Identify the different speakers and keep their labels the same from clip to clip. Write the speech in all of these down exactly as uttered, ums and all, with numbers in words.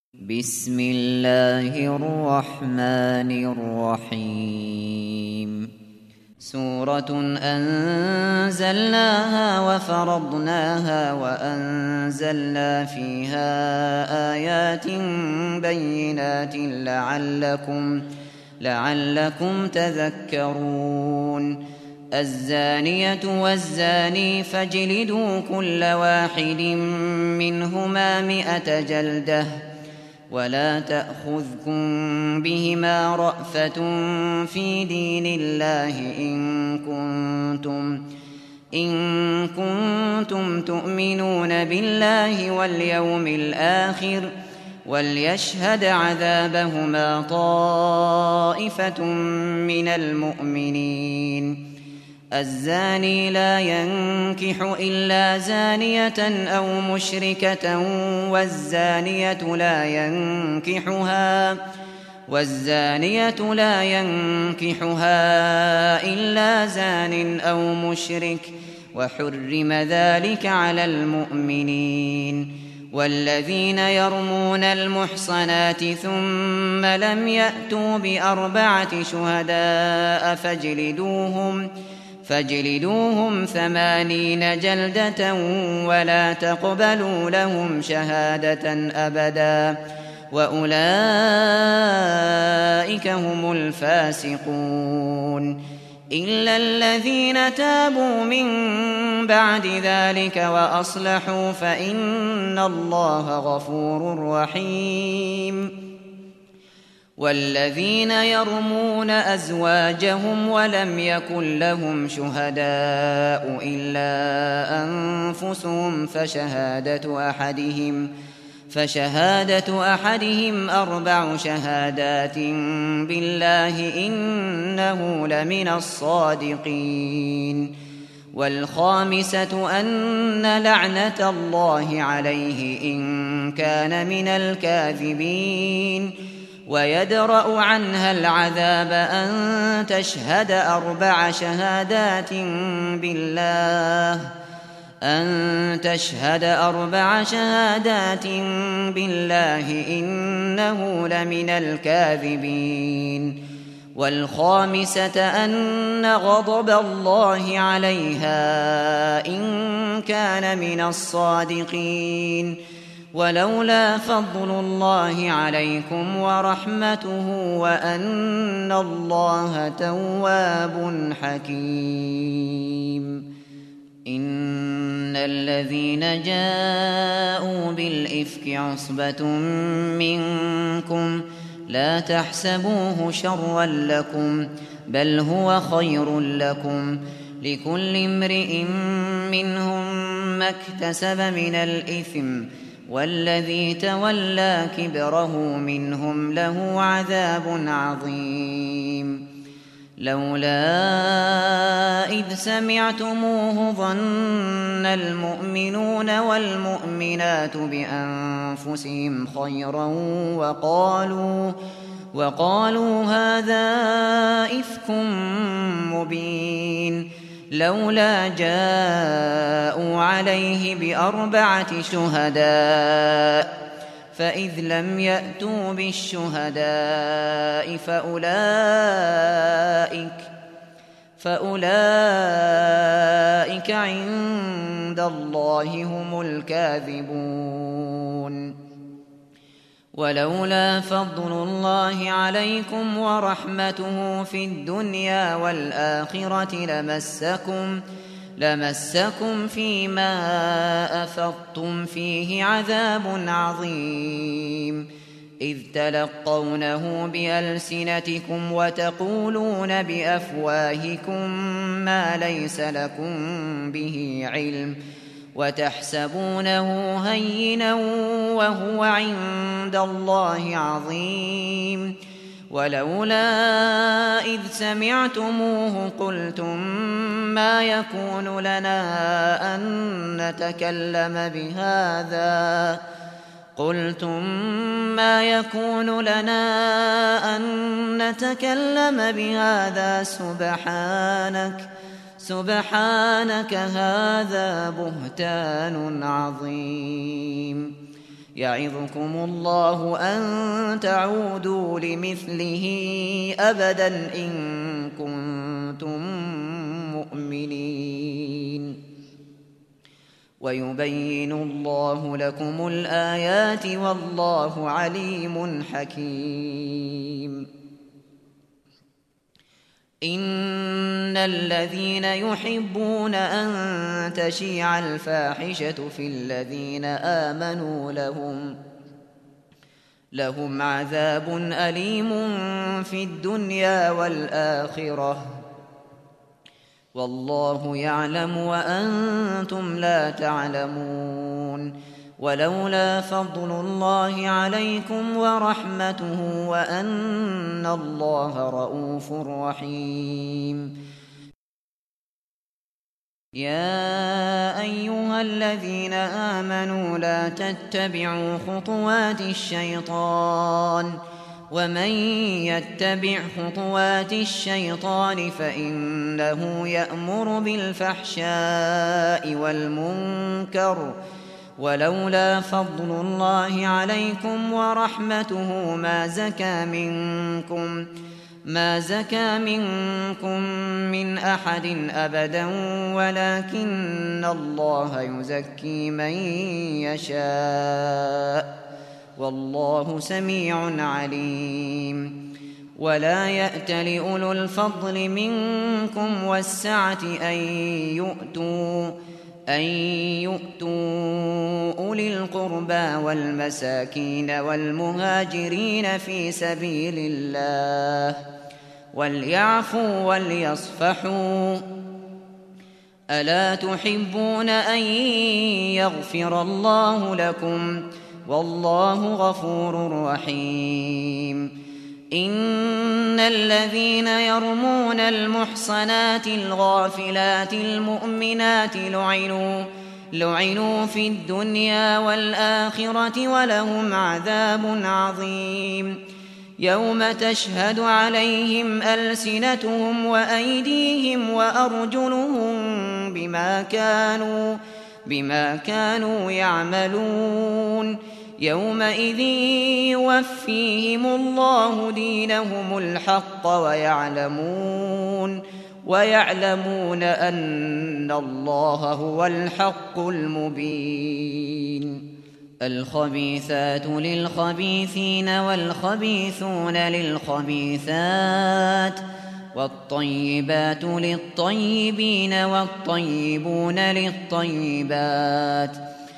Speaker 1: بسم الله الرحمن الرحيم سورة أنزلناها وفرضناها وأنزلنا فيها آيات بينات لعلكم, لعلكم تذكرون الزانية والزاني فاجلدوا كل واحد منهما مئة جلدة ولا تأخذكم بهما رأفة في دين الله إن كنتم, إن كنتم تؤمنون بالله واليوم الآخر وليشهد عذابهما طائفة من المؤمنين الزاني لا ينكح إلا زانية أو مشركة والزانية لا ينكحها والزانية لا ينكحها إلا زان أو مشرك وحرم ذلك على المؤمنين والذين يرمون المحصنات ثم لم يأتوا بأربعة شهداء فاجلدوهم فاجلدوهم ثمانين جلدة ولا تقبلوا لهم شهادة أبدا وأولئك هم الفاسقون إلا الذين تابوا من بعد ذلك وأصلحوا فإن الله غفور رحيم والذين يرمون أزواجهم ولم يكن لهم شهداء إلا أنفسهم فشهادة أحدهم فشهادة أحدهم أربع شهادات بالله إنه لمن الصادقين والخامسة أن لعنة الله عليه إن كان من الكاذبين ويدرأ عنها العذاب أن تشهد أربع شهادات بالله أن تشهد أربع شهادات بالله إنه لمن الكاذبين والخامسة أن غضب الله عليها إن كان من الصادقين ولولا فضل الله عليكم ورحمته وأن الله تواب حكيم إن الذين جاءوا بالإفك عصبة منكم لا تحسبوه شرا لكم بل هو خير لكم لكل امرئ منهم ما اكتسب من الإثم والذي تولى كبره منهم له عذاب عظيم لولا إذ سمعتموه ظن المؤمنون والمؤمنات بأنفسهم خيرا وقالوا, وقالوا هذا إفك مبين لولا جاءوا عليه بأربعة شهداء فإذ لم يأتوا بالشهداء فأولئك, فأولئك عند الله هم الكاذبون ولولا فضل الله عليكم ورحمته في الدنيا والآخرة لمسكم لمسكم فيما أفضتم فيه عذاب عظيم إذ تلقونه بألسنتكم وتقولون بأفواهكم ما ليس لكم به علم وتحسبونه هينا وهو عند الله عظيم ولولا إذ سمعتموه قلتم ما يكون لنا أن نتكلم بهذا قلتم ما يكون لنا أن نتكلم بهذا سبحانك سبحانك هذا بهتان عظيم يعظكم الله أن تعودوا لمثله أبدا إن كنتم مؤمنين ويبين الله لكم الآيات والله عليم حكيم إن الذين يحبون أن تشيع الفاحشة في الذين آمنوا لهم لهم عذاب أليم في الدنيا والآخرة والله يعلم وأنتم لا تعلمون ولولا فضل الله عليكم ورحمته وأن الله رءوف رحيم يا أيها الذين آمنوا لا تتبعوا خطوات الشيطان ومن يتبع خطوات الشيطان فإنه يأمر بالفحشاء والمنكر ولولا فضل الله عليكم ورحمته ما زكى منكم ما زكى منكم من أحد أبدا ولكن الله يزكي من يشاء والله سميع عليم ولا يأت لأولو الفضل منكم والسعة أن يؤتوا أن يؤتوا أولي القربى والمساكين والمهاجرين في سبيل الله وليعفوا وليصفحوا ألا تحبون أن يغفر الله لكم والله غفور رحيم إن الذين يرمون المحصنات الغافلات المؤمنات لعنوا لعنوا في الدنيا والآخرة ولهم عذاب عظيم يوم تشهد عليهم ألسنتهم وأيديهم وأرجلهم بما كانوا بما كانوا يعملون يومئذ يوفيهم الله دينهم الحق ويعلمون ويعلمون أن الله هو الحق المبين الخبيثات للخبيثين والخبيثون للخبيثات والطيبات للطيبين والطيبون للطيبات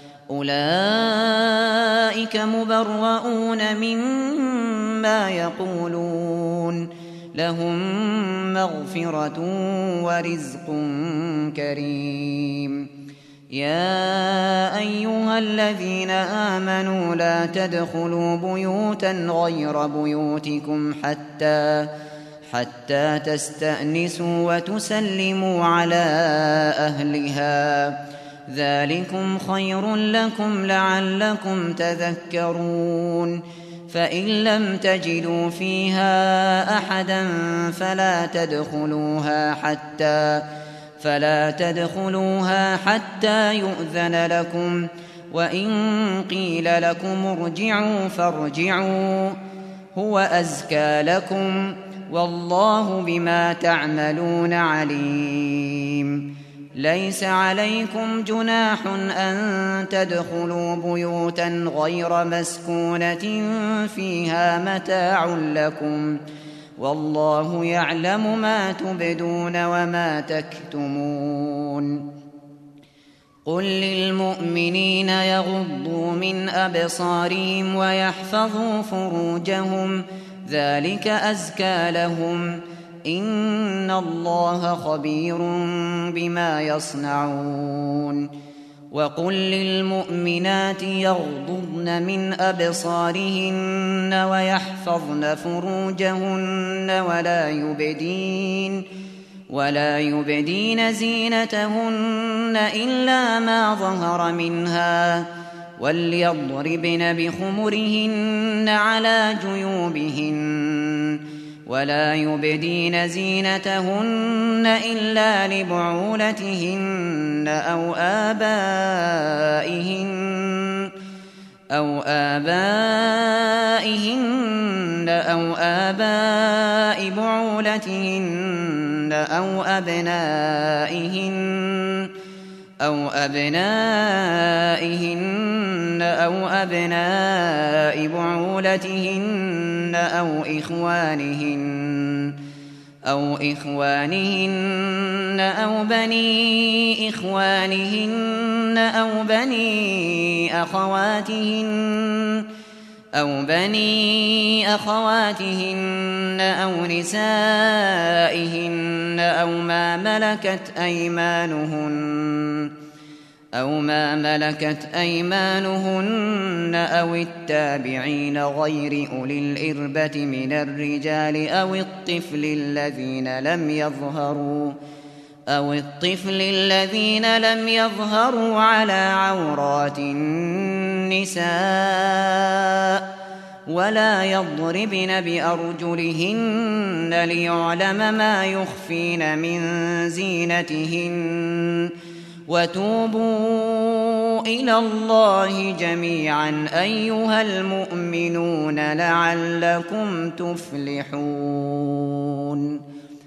Speaker 1: أولئك مبرؤون مما يقولون لهم مغفرة ورزق كريم يا أيها الذين آمنوا لا تدخلوا بيوتا غير بيوتكم حتى حتى تستأنسوا وتسلموا على أهلها ذلكم خير لكم لعلكم تذكرون فإن لم تجدوا فيها أحدا فلا تدخلوها حتى فلا تدخلوها حتى يؤذن لكم وإن قيل لكم ارجعوا فارجعوا هو أزكى لكم والله بما تعملون عليم ليس عليكم جناح أن تدخلوا بيوتا غير مسكونة فيها متاع لكم والله يعلم ما تبدون وما تكتمون قل للمؤمنين يغضوا من أبصارهم ويحفظوا فروجهم ذلك أزكى لهم إن الله خبير بما يصنعون وقل للمؤمنات يغضضن من أبصارهن ويحفظن فروجهن ولا يبدين ولا يبدين زينتهن إلا ما ظهر منها وليضربن بخمرهن على جيوبهن ولا يبدين زينتهن إلا لبعولتهن أو آبائهن أو آبائهن أو آباء بعولتهن أو أبنائهن أو أبنائهن أو أبناء بعولتهن أو إخوانهن أو إخوانهن أو بني إخوانهن أو بني أخواتهن أو بني أخواتهن أو نسائهن أو ما ملكت أيمانهن أو ما ملكت أيمانهن أو التابعين غير أولي الإربة من الرجال أو الطفل الذين لم يظهروا أو الطفل الذين لم يظهروا على عورات النساء ولا يضربن بأرجلهن ليعلم ما يخفين من زينتهن وتوبوا إلى الله جميعا أيها المؤمنون لعلكم تفلحون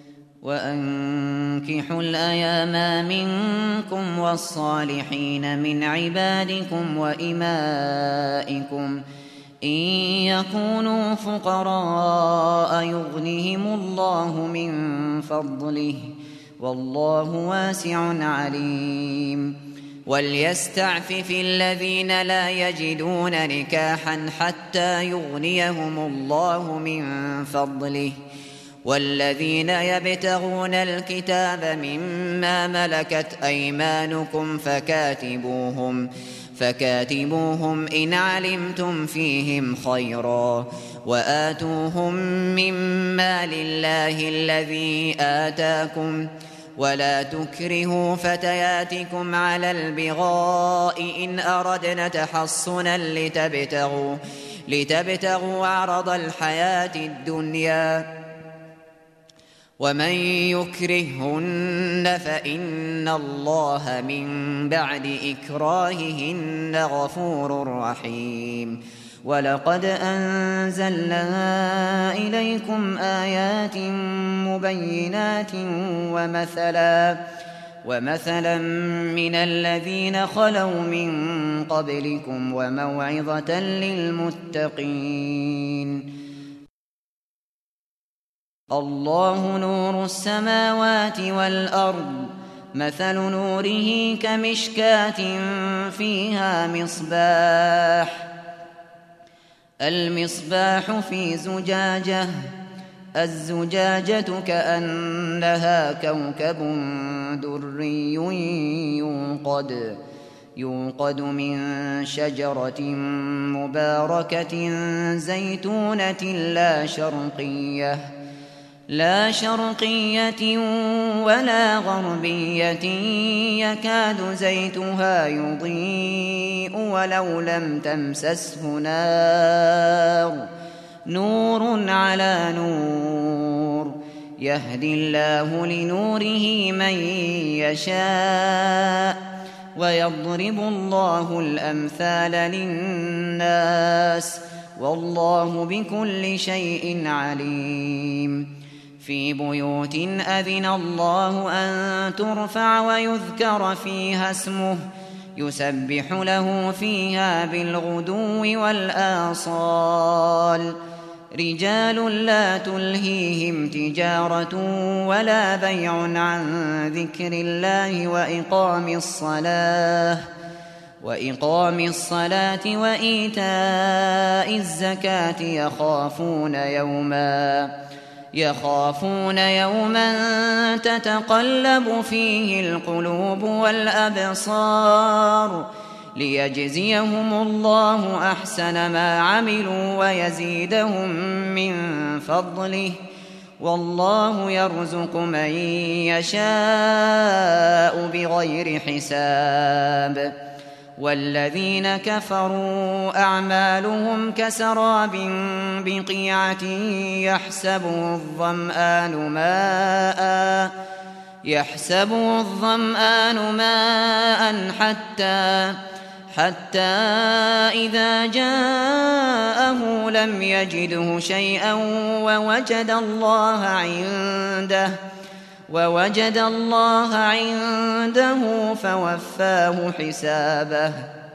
Speaker 1: وأنكحوا الأيام منكم والصالحين من عبادكم وإمائكم إن يكونوا فقراء يغنهم الله من فضله والله واسع عليم وليستعفف الذين لا يجدون نكاحا حتى يغنيهم الله من فضله والذين يبتغون الكتاب مما ملكت أيمانكم فكاتبوهم فكاتبوهم إن علمتم فيهم خيرا وآتوهم مما لله الذي آتاكم ولا تكرهوا فتياتكم على البغاء إن أردنا تحصنا لتبتغوا, لتبتغوا عرض الحياة الدنيا ومن يكرههن فإن الله من بعد إكراههن غفور رحيم ولقد أنزلنا إليكم آيات مبينات ومثلا ومثلا من الذين خلوا من قبلكم وموعظة للمتقين الله نور السماوات والأرض مثل نوره كمشكاة فيها مصباح المصباح في زجاجة الزجاجة كأنها كوكب دري يوقد يوقد من شجرة مباركة زيتونة لا شرقية لا شرقية ولا غربية يكاد زيتها يضيء ولو لم تمسسه نار نور على نور يهدي الله لنوره من يشاء ويضرب الله الأمثال للناس والله بكل شيء عليم في بيوت أذن الله أن ترفع ويذكر فيها اسمه يسبح له فيها بالغدو والآصال رجال لا تلهيهم تجارة ولا بيع عن ذكر الله وإقام الصلاة وإقام الصلاة وإيتاء الزكاة يخافون يوما يخافون يوما تتقلب فيه القلوب والأبصار ليجزيهم الله أحسن ما عملوا ويزيدهم من فضله والله يرزق من يشاء بغير حساب والذين كفروا أعمالهم كسراب بقيعة يحسبه الظمآن ماء يحسبه الظمآن ماء حتى حتى إذا جاءه لم يجده شيئا ووجد الله عنده ووجد الله عنده فوفاه حسابه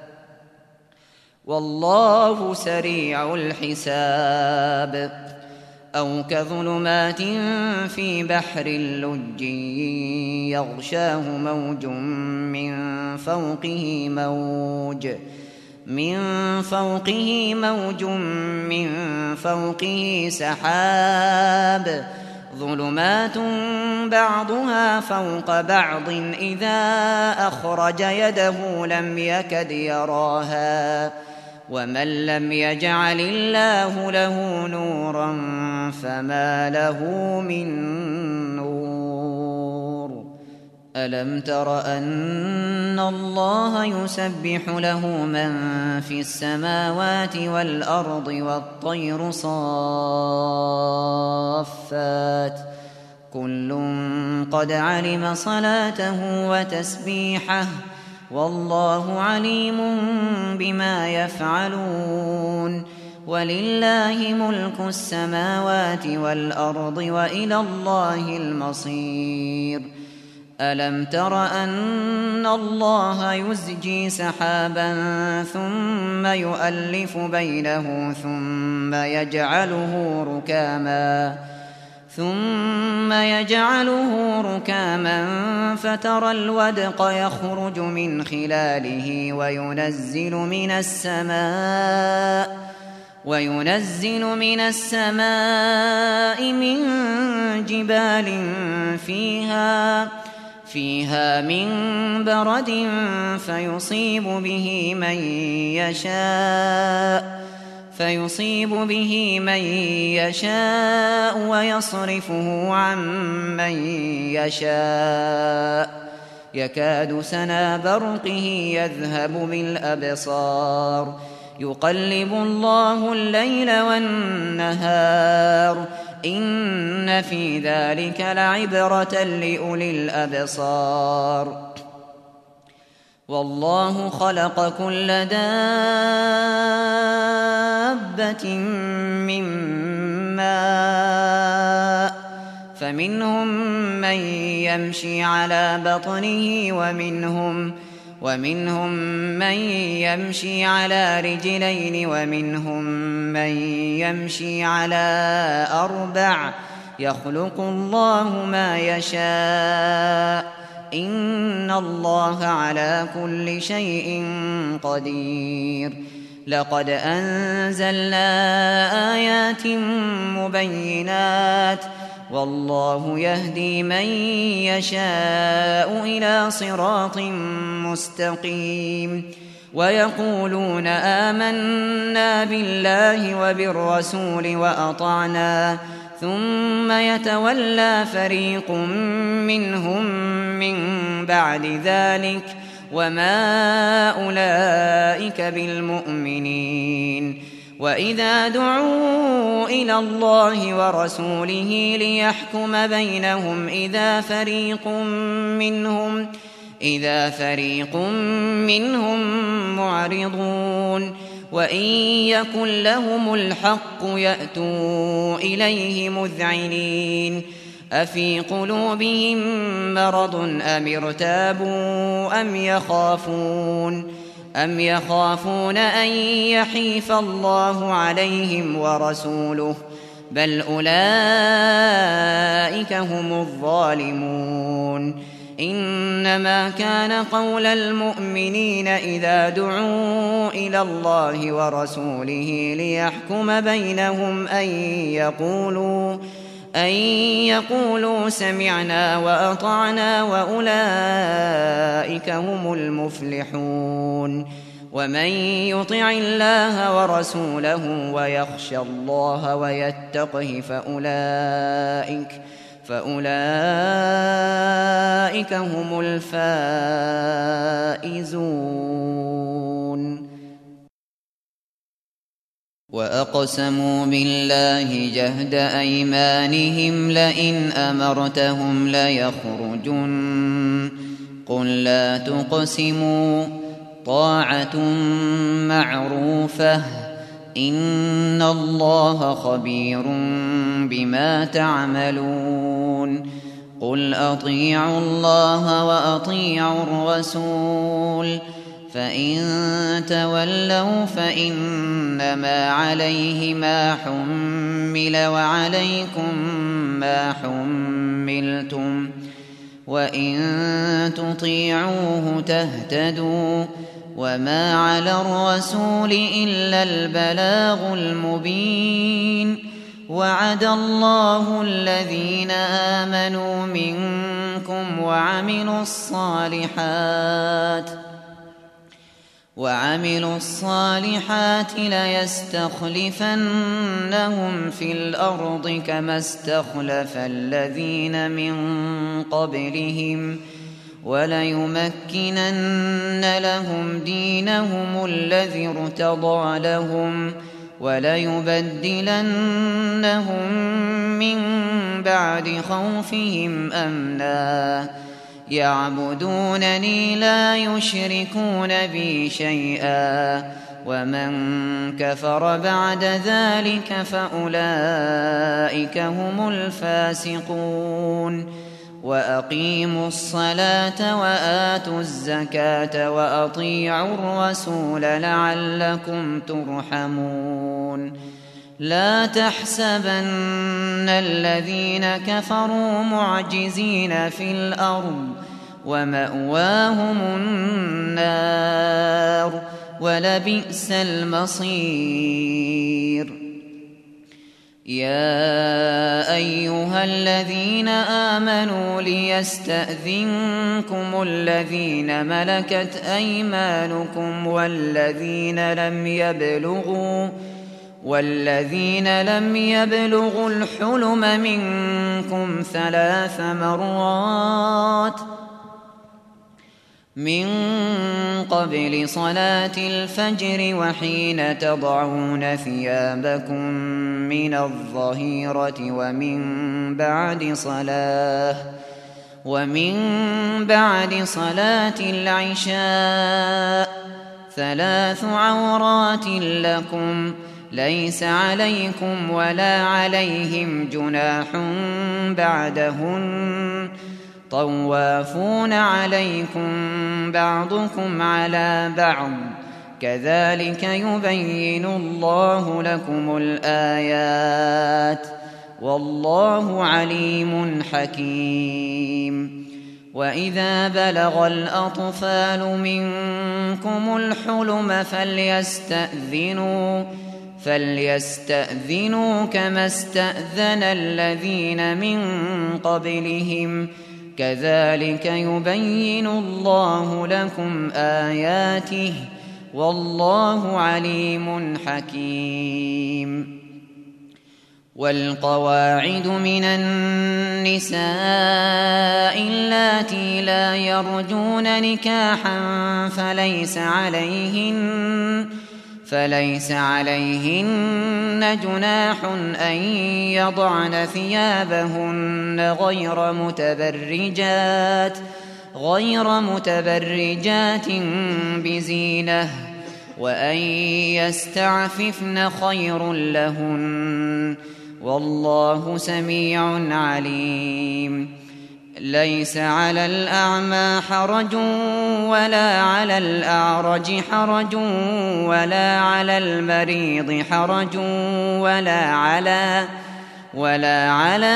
Speaker 1: والله سريع الحساب. أو كظلمات في بحر لج يغشاه موج من فوقه موج من فوقه موج من فوقه سحاب ظلمات بعضها فوق بعض إذا أخرج يده لم يكد يراها ومن لم يجعل الله له نورا فما له من نور. ألم تر أن الله يسبح له من في السماوات والأرض والطير صافات كل قد علم صلاته وتسبيحه والله عليم بما يفعلون. ولله ملك السماوات والأرض وإلى الله المصير. ألم تر أن الله يزجي سحابا ثم يؤلف بينه ثم يجعله ركاما ثم يجعله ركاما فترى الودق يخرج من خلاله وينزل من السماء وينزل من السماء من جبال فيها فيها من برد فيصيب به من يشاء فيصيب به من يشاء ويصرفه عن من يشاء يكاد سنا برقه يذهب بالأبصار يقلب الله الليل والنهار إن في ذلك لعبرة لأولي الأبصار. والله خلق كل دابة من ماء فمنهم من يمشي على بطنه ومنهم ومنهم من يمشي على رجلين ومنهم من يمشي على أربع يخلق الله ما يشاء إن الله على كل شيء قدير. لقد أنزلنا آيات مبينات والله يهدي من يشاء إلى صراط مستقيم. ويقولون آمنا بالله وبالرسول وأطعنا ثم يتولى فريق منهم من بعد ذلك وما أولئك بالمؤمنين. وإذا دعوا إلى الله ورسوله ليحكم بينهم إذا فريق منهم إذا فريق منهم معرضون وإن يكن لهم الحق يأتوا إليه مذعنين. أفي قلوبهم مرض أم ارتابوا أم يخافون أم يخافون أن يحيف الله عليهم ورسوله بل أولئك هم الظالمون. إنما كان قول المؤمنين إذا دعوا إلى الله ورسوله ليحكم بينهم أن يقولوا أن يقولوا سمعنا وأطعنا وأولئك هم المفلحون. ومن يطع الله ورسوله ويخشى الله ويتقه فأولئك فأولئك هم الفائزون. وأقسموا بالله جهد أيمانهم لئن أمرتهم ليخرجن قل لا تقسموا طاعة معروفة إن الله خبير بما تعملون قل أطيعوا الله وأطيعوا الرسول فإن تولوا فإنما عليه ما حمل وعليكم ما حملتم وإن تطيعوه تهتدوا وما على الرسول إلا البلاغ المبين وعد الله الذين آمنوا منكم وعملوا الصالحات وعملوا الصالحات ليستخلفنهم في الأرض كما استخلف الذين من قبلهم وليمكنن لهم دينهم الذي ارتضى لهم وليبدلنهم من بعد خوفهم أمنا يعبدونني لا يشركون بي شيئا ومن كفر بعد ذلك فأولئك هم الفاسقون وأقيموا الصلاة وآتوا الزكاة وأطيعوا الرسول لعلكم ترحمون لا تحسبن الذين كفروا معجزين في الأرض ومأواهم النار ولبئس المصير يا أيها الذين آمنوا ليستأذنكم الذين ملكت أيمانكم والذين لم يبلغوا والذين لم يبلغوا الحلم منكم ثلاث مرات من قبل صلاة الفجر وحين تضعون ثيابكم من الظهيرة ومن بعد صلاة ومن بعد صلاة العشاء ثلاث عورات لكم ليس عليكم ولا عليهم جناح بعدهن طوافون عليكم بعضكم على بعض كذلك يبين الله لكم الآيات والله عليم حكيم وإذا بلغ الأطفال منكم الحلم فليستأذنوا فليستأذنوا كما استأذن الذين من قبلهم كذلك يبين الله لكم آياته والله عليم حكيم والقواعد من النساء اللاتي لا يرجون نكاحا فليس عليهن فليس عليهن جناح أن يضعن ثيابهن غير متبرجات غير متبرجات بزينة وأن يستعففن خير لهن والله سميع عليم ليس على الأعمى حرج ولا على الأعرج حرج ولا على المريض حرج ولا على ولا على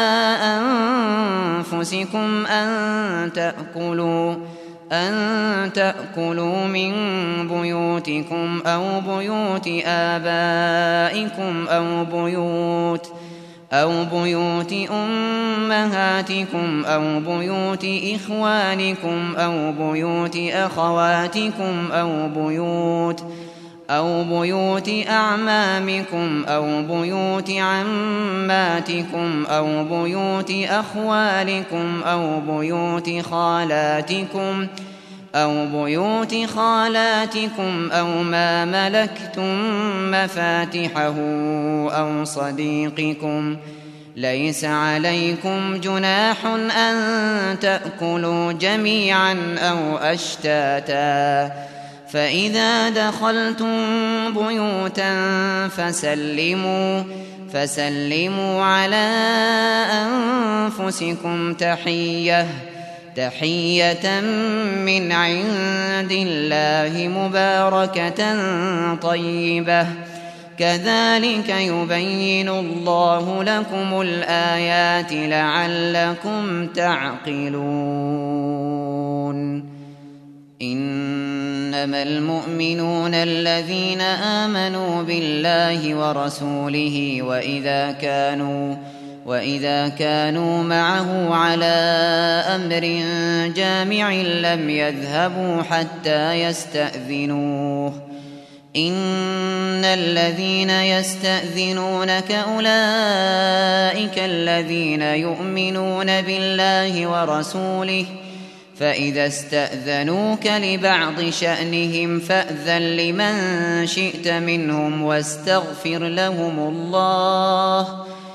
Speaker 1: أنفسكم أن تأكلوا أن تأكلوا من بيوتكم أو بيوت آبائكم أو بيوت أو بيوت أمهاتكم أو بيوت إخوانكم أو بيوت أخواتكم أو بيوت أو بيوت أعمامكم أو بيوت عماتكم أو بيوت أخوالكم أو بيوت خالاتكم أو بيوت خالاتكم أو ما ملكتم مفاتحه أو صديقكم ليس عليكم جناح أن تأكلوا جميعا أو أشتاتا فإذا دخلتم بيوتا فسلموا فسلموا على أنفسكم تحية تحية من عند الله مباركة طيبة كذلك يبين الله لكم الآيات لعلكم تعقلون. إنما المؤمنون الذين آمنوا بالله ورسوله وإذا كانوا وإذا كانوا معه على أمر جامع لم يذهبوا حتى يستأذنوه إن الذين يستأذنونك أولئك الذين يؤمنون بالله ورسوله فإذا استأذنوك لبعض شأنهم فأذن لمن شئت منهم واستغفر لهم الله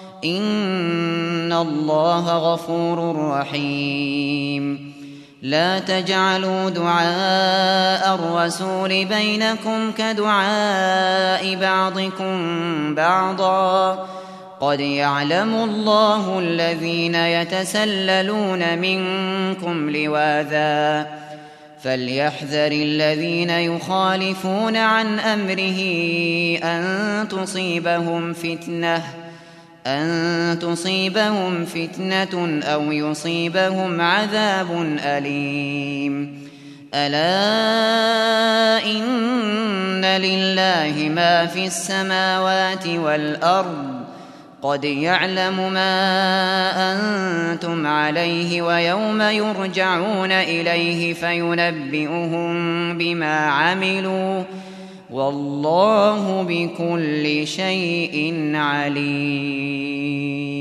Speaker 1: إن الله غفور رحيم. لا تجعلوا دعاء الرسول بينكم كدعاء بعضكم بعضا قد يعلم الله الذين يتسللون منكم لواذا فليحذر الذين يخالفون عن أمره أن تصيبهم فتنة أن تصيبهم فتنة أو يصيبهم عذاب أليم. ألا إن لله ما في السماوات والأرض قد يعلم ما أنتم عليه ويوم يرجعون إليه فينبئهم بما عملوا والله بكل شيء عليم.